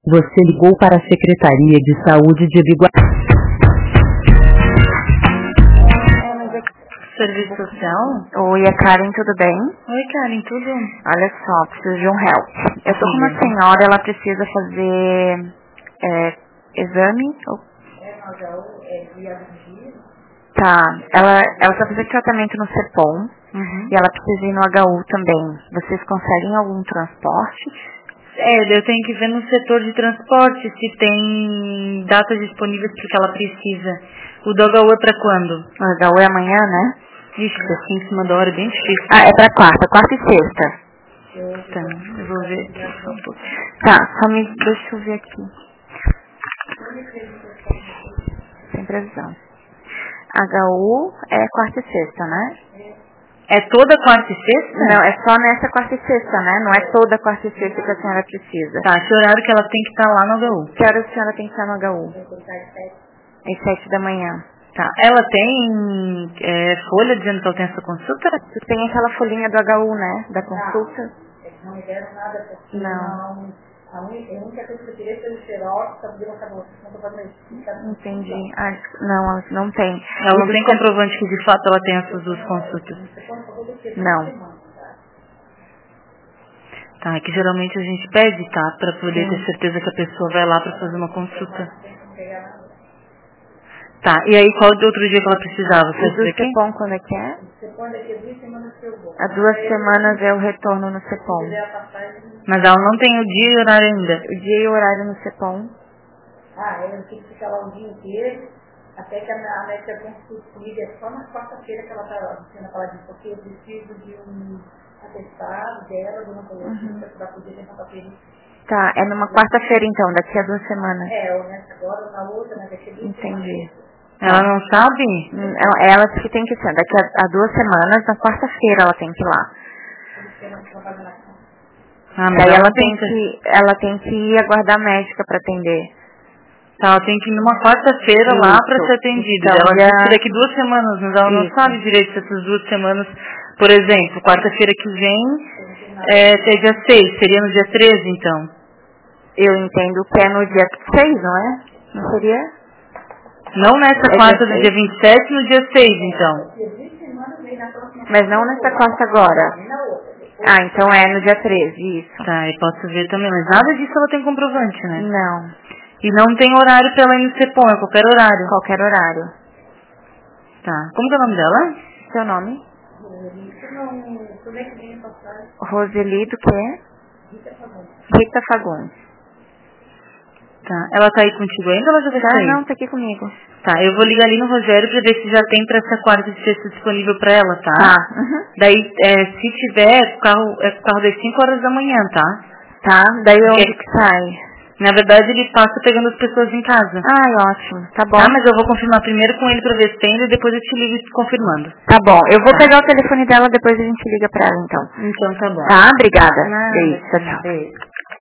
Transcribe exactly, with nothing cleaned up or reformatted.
Você ligou para a Secretaria de Saúde de Biguaçu. Serviço social? Oi, é Karen, tudo bem? Oi, Karen, tudo? Olha só, preciso de um help. Eu tô com uma senhora, ela precisa fazer é, exame. Tá, ela, ela vai fazer tratamento no CEPOM Uhum. e ela precisa ir no H U também. Vocês conseguem algum transporte? É, eu tenho que ver no setor de transporte se tem datas disponíveis para o que ela precisa. O do H U é para quando? O H U é amanhã, né? Ixi, assim em cima da hora é bem difícil. Ah, é pra quarta, quarta e sexta. Tá, eu vou ver aqui só um pouco. Tá, só me deixa eu ver aqui. Sem previsão. H U é quarta e sexta, né? É toda quarta e sexta? Não, é só nessa quarta e sexta, né? Não é toda quarta e sexta que a senhora precisa. Tá, que horário que ela tem que estar lá no H U? Que hora a senhora tem que estar no H U? Às sete da manhã. Tá, ela tem é, folha dizendo que ela tem essa consulta? Tem aquela folhinha do H U, né? Da consulta. Não me deram nada porque Não. não... A única coisa que eu queria foi o xerox, para poder mostrar você, não estou fazendo isso. Entendi. Ah, não, ela não tem. Ela não tem comprovante que de fato ela tem essas duas consultas? Não. Tá, é que geralmente a gente pede, tá? Pra poder Sim. ter certeza que a pessoa vai lá pra fazer uma consulta. Tá, e aí qual outro dia que ela precisava? E Você do aqui? CEPOM quando é que é? Você daqui a duas semanas que eu vou. Há duas semanas é o retorno no CEPOM. Mas ela não tem o dia e o horário ainda. O dia e o horário no CEPOM. Ah, eu tenho que ficar lá o dia inteiro, até que a, a médica consulta comigo, é só na quarta-feira que ela está sendo falar disso, porque eu preciso de um atestado dela, de uma coisa para poder levantar para ele. Tá, é numa quarta-feira então, daqui a duas semanas. É, ou nessa agora, ou na outra, mas daqui a duas Entendi. Ela não sabe? Hum, Ela que tem que ser, daqui a, a duas semanas, na quarta-feira ela tem que ir lá. semanas. Ah, mas Daí ela, ela tem tem que, ela tem que ir aguardar a médica pra atender. Tá, ela tem que ir numa quarta-feira lá pra Isso. ser atendida. Então, ela já- disse que daqui duas semanas, mas ela não Isso. sabe direito se essas duas semanas, por exemplo, quarta-feira que vem, é, até dia seis, seria no dia treze então. Eu entendo que é no dia seis, não é? Não seria? Não nessa É quarta dia do seis? dia vinte e sete, no dia seis então. Mas não nessa quarta agora. Ah, então é no dia treze, isso. Tá, e posso ver também, mas nada disso ela tem comprovante, né? Não, E não tem horário pra ela ir no CEPOM, é qualquer horário. qualquer horário. Tá, como que é o nome dela? Seu nome? Como é que vem a passagem? Roseli do quê? Rita Fagundes. Tá, ela tá aí contigo ainda ou ela já vai Tá, sair? não, tá aqui comigo. Tá, eu vou ligar ali no Rogério pra ver se já tem pra essa quarta e sexta disponível pra ela, tá? Tá, uhum. Daí, é, se tiver, o carro, é o carro das cinco horas da manhã, tá? Tá, daí Porque, onde que sai? na verdade, ele passa pegando as pessoas em casa. Ai, ótimo, tá bom. Tá, mas eu vou confirmar primeiro com ele pra ver se tem e depois eu te ligo confirmando. Tá bom, eu vou pegar o telefone dela, depois a gente liga pra ela então. Então tá bom. Tá, obrigada. Nada, Beijo, tchau, tchau. beijo.